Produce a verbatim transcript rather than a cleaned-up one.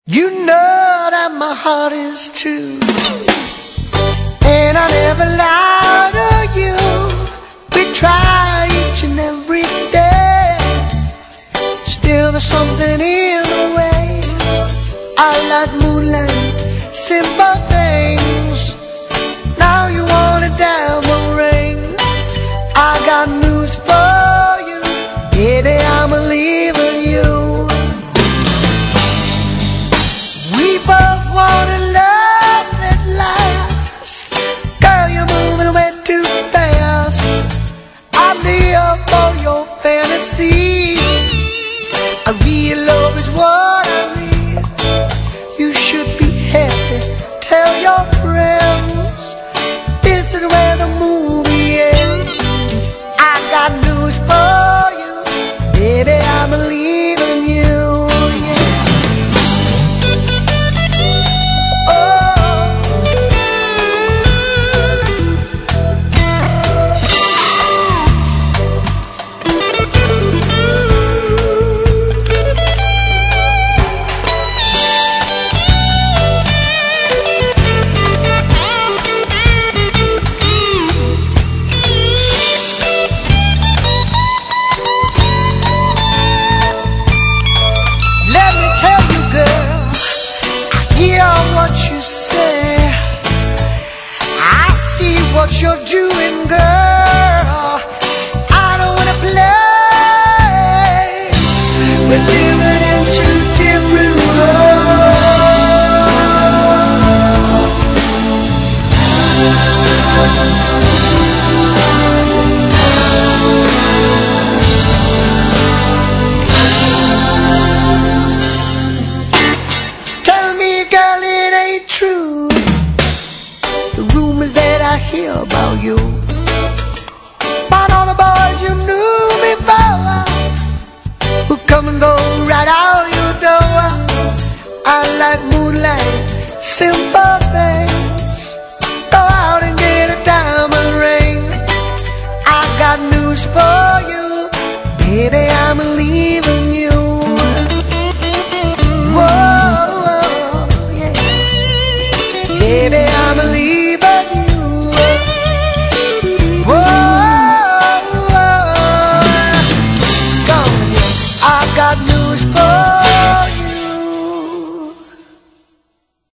You know that my heart is true, and I never lie to you. We try each and every day, still there's something in the way. I like moonlight, simple things. Now you want a diamond ring. I got news for you, baby, I'm leaving you. We both want a love that lasts. Girl, you're moving way too fast. I live for your fantasy. A real love is what I need. You should be happy, tell your friends. This is where the movie ends. I got news for you, baby, I'm leaving you. What you say, I see what you're doing, girl. I don't wanna play. We're living in two different true. The rumors that I hear about you, about all the boys you knew before, who come and go right out your door. I like moonlight, simple things. Go out and get a diamond ring. I got news for you.